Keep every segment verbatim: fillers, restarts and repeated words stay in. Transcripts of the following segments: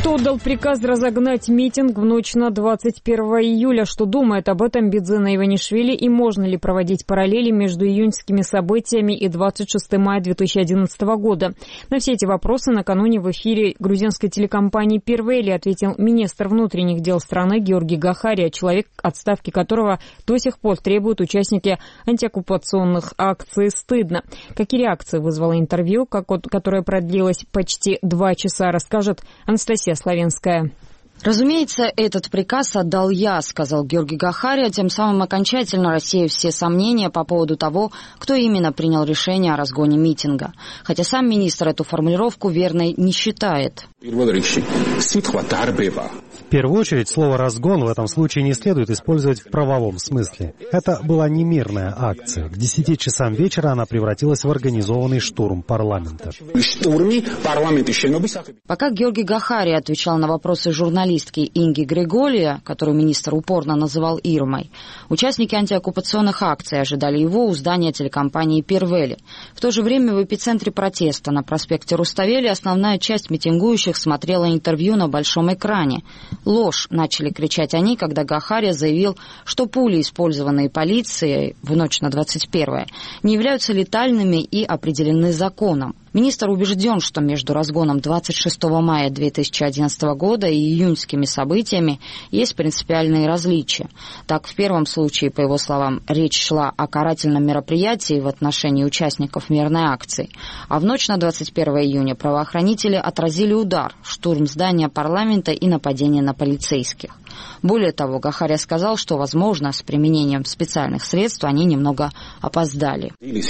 Кто отдал приказ разогнать митинг в ночь на двадцать первое июля? Что думает об этом Бидзина Иванишвили и можно ли проводить параллели между июньскими событиями и двадцать шестого мая две тысячи одиннадцатого года? На все эти вопросы накануне в эфире грузинской телекомпании «Первели» ответил министр внутренних дел страны Георгий Гахария, человек, отставки которого до сих пор требуют участники антиоккупационных акций «Стыдно». Какие реакции вызвало интервью, которое продлилось почти два часа, расскажет Анастасия Славенская. Разумеется, этот приказ отдал я, сказал Георгий Гахария, тем самым окончательно рассеяв все сомнения по поводу того, кто именно принял решение о разгоне митинга. Хотя сам министр эту формулировку верной не считает. В первую очередь, слово «разгон» в этом случае не следует использовать в правовом смысле. Это была не мирная акция. К десяти часам вечера она превратилась в организованный штурм парламента. Пока Георгий Гахария отвечал на вопросы журналистки Инги Григория, которую министр упорно называл Ирмой, участники антиоккупационных акций ожидали его у здания телекомпании «Первели». В то же время в эпицентре протеста на проспекте Руставели основная часть митингующих смотрела интервью на большом экране. «Ложь!» — начали кричать они, когда Гахария заявил, что пули, использованные полицией в ночь на двадцать первое, не являются летальными и определены законом. Министр убежден, что между разгоном двадцать шестого мая две тысячи одиннадцатого года и июньскими событиями есть принципиальные различия. Так, в первом случае, по его словам, речь шла о карательном мероприятии в отношении участников мирной акции, а в ночь на двадцать первое июня правоохранители отразили удар, штурм здания парламента и нападение на полицейских. Более того, Гахария сказал, что, возможно, с применением специальных средств они немного опоздали.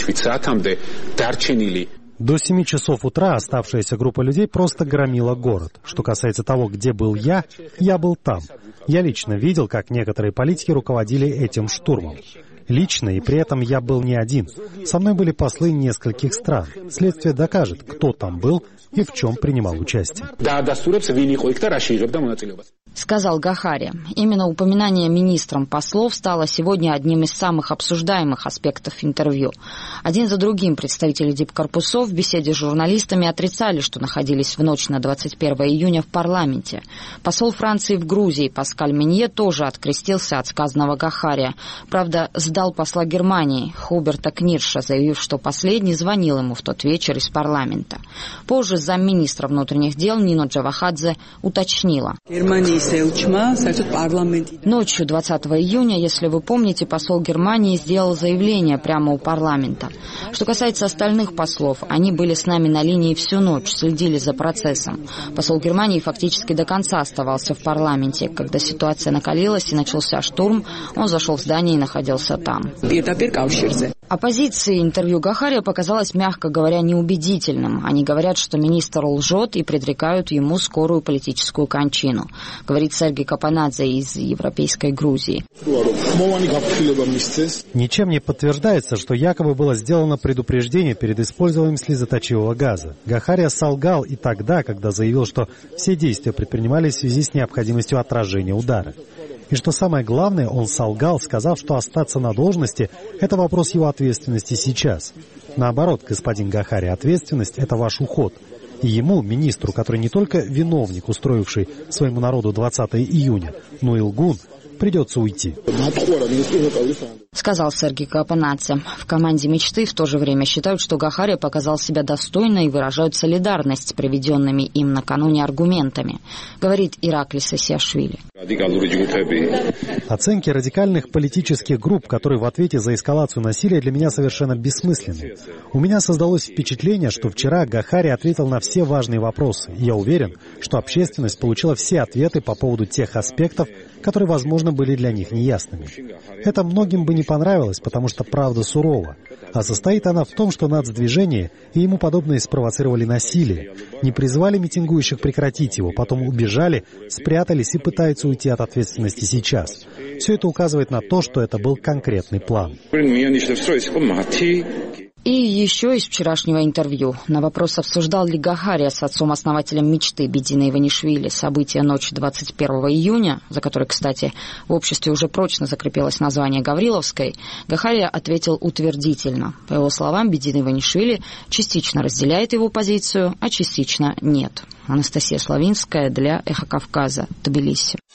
До семи часов утра оставшаяся группа людей просто громила город. Что касается того, где был я, я был там. Я лично видел, как некоторые политики руководили этим штурмом. Лично, и при этом я был не один. Со мной были послы нескольких стран. Следствие докажет, кто там был и в чем принимал участие. Сказал Гахария. Именно упоминание министром послов стало сегодня одним из самых обсуждаемых аспектов интервью. Один за другим представители дипкорпусов в беседе с журналистами отрицали, что находились в ночь на двадцать первое июня в парламенте. Посол Франции в Грузии Паскаль Минье тоже открестился от сказанного Гахария. Правда, сдал посла Германии Хуберта Книрша, заявив, что последний звонил ему в тот вечер из парламента. Позже замминистра внутренних дел Нино Джавахадзе уточнила. Ночью двадцатого июня, если вы помните, посол Германии сделал заявление прямо у парламента. Что касается остальных послов, они были с нами на линии всю ночь, следили за процессом. Посол Германии фактически до конца оставался в парламенте. Когда ситуация накалилась и начался штурм, он зашел в здание и находился там. Оппозиции интервью Гахария показалось, мягко говоря, неубедительным. Они говорят, что министр лжет и предрекают ему скорую политическую кончину, говорит Сергей Капанадзе из Европейской Грузии. Ничем не подтверждается, что якобы было сделано предупреждение перед использованием слезоточивого газа. Гахария солгал и тогда, когда заявил, что все действия предпринимались в связи с необходимостью отражения удара. И что самое главное, он солгал, сказав, что остаться на должности – это вопрос его ответственности сейчас. Наоборот, господин Гахария, ответственность – это ваш уход. И ему, министру, который не только виновник, устроивший своему народу двадцатого июня, но и лгун, придется уйти. Сказал Сергей Капанадзе. В команде «Мечты» в то же время считают, что Гахария показал себя достойно и выражают солидарность с приведенными им накануне аргументами, говорит Ираклий Сасиашвили. Оценки радикальных политических групп, которые в ответе за эскалацию насилия, для меня совершенно бессмысленны. У меня создалось впечатление, что вчера Гахария ответил на все важные вопросы. И я уверен, что общественность получила все ответы по поводу тех аспектов, которые, возможно, были для них неясными. Это многим бы не понравилось, потому что правда сурова. А состоит она в том, что нацдвижение и ему подобные спровоцировали насилие, не призвали митингующих прекратить его, потом убежали, спрятались и пытаются уйти от ответственности сейчас. Все это указывает на то, что это был конкретный план. И еще из вчерашнего интервью. На вопрос, обсуждал ли Гахария с отцом-основателем мечты Бедзиной Иванишвили события ночи двадцать первого июня, за которое, кстати, в обществе уже прочно закрепилось название Гавриловской, Гахария ответил утвердительно. По его словам, Бедзина Иванишвили частично разделяет его позицию, а частично нет. Анастасия Славинская для «Эхо Кавказа», Тбилиси.